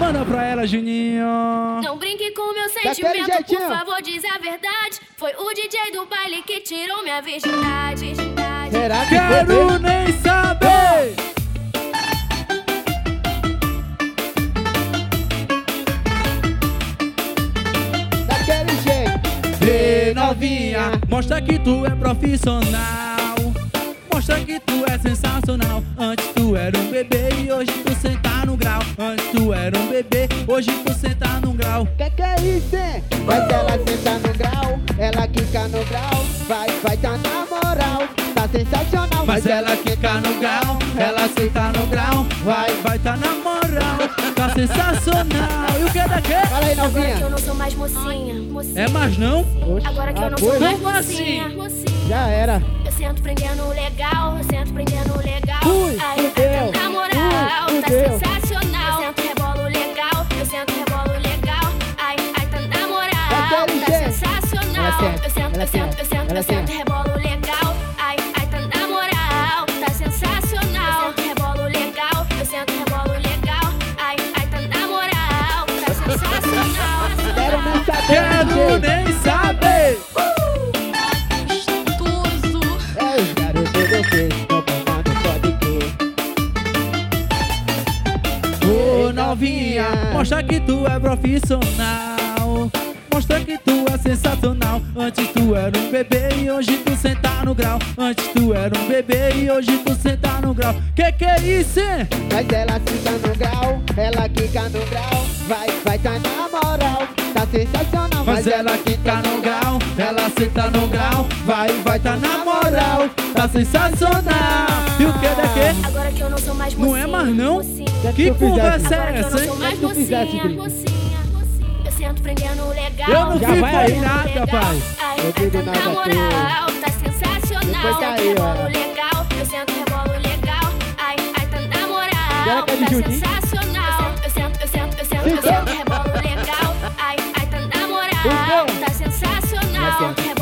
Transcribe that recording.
Manda pra ela, Juninho. Não brinque com meu sentimento, por favor, diz a verdade. Foi o DJ do baile que tirou minha virgindade. Será que quero nem saber. Daquele jeito. Vê, novinha, mostra que tu é profissional. Mostra que tu é sensacional. Antes tu era um bebê e hoje tu senta no grau. Antes tu era um bebê, hoje tu senta no grau. Que é isso, hein? Mas ela senta no grau, ela quica no grau. Vai tá na moral, tá sensacional. Mas ela quica no grau, ela senta no grau. Vai tá na moral, tá sensacional. E o que é daqui? Fala aí, novinha. Agora que eu não sou mais mocinha. É mais não? Oxe, Agora que eu não sou mais Como mocinha. já era. Eu sento prendendo legal, eu sento prendendo legal. Ui, Aí fudeu. tá na moral, Ui, tá fudeu. sensacional. Eu sento rebolo legal, eu sento rebolo legal. Aí tá na moral, Daquele tá jeito. sensacional. Ela senta, Eu sento, ela eu sento, senta, eu sento, ela eu sento senta. rebolo legal. Aí tá na moral, tá sensacional. Eu sento rebolo legal, eu sento rebolo legal. Aí tá na moral, tá sensacional. Quero nem saber. Quero nem saber. É os garotos do Face, tô comando podcast. Ô novinha, mostra que tu é profissional. Mostra que tu é sensacional. Antes tu era um bebê e hoje tu senta no grau. Antes tu era um bebê e hoje tu senta no grau. Que é isso, hein? Mas ela senta no grau, ela quica no grau. Vai tá na moral, tá sensacional. Mas ela quica no grau, ela senta no grau. Vai tá na moral, tá sensacional. E o que é daqui? Agora que eu não sou mais mocinha. Não é mais não? Mocinha. Que tu fizesse? conversa Agora é que eu essa, não hein? sou mais que tu fizesse, mocinha, Gringo? mocinha. Eu sento prendendo legal. Eu não Já fiz vai foi aí. nada, pai. Aí Eu digo tá nada na moral, tá sensacional. Depois Eu tá aí, sento ó. rebolo legal, eu sento rebolo legal. Aí tá na moral, Agora que é de tá Juninho. sensacional. Eu sento rebolo legal. Aí tá na moral, O quê? tá sensacional. Ela senta.